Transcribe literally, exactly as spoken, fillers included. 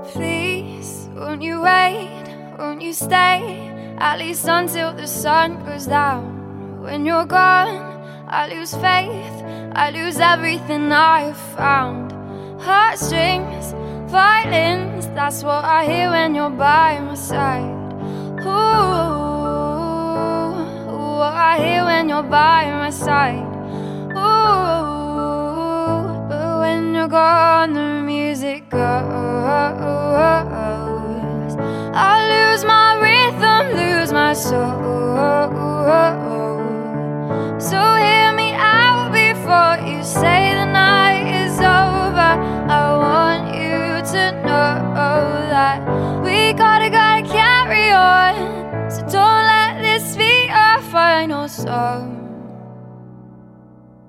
Please, won't you wait, won't you stay, at least until the sun goes down. When you're gone, I lose faith, I lose everything I have found. Heartstrings, violins, that's what I hear when you're by my side. Ooh, what I hear when you're by my side. Ooh, but when you're gone, the music goes. I lose my rhythm, lose my soul.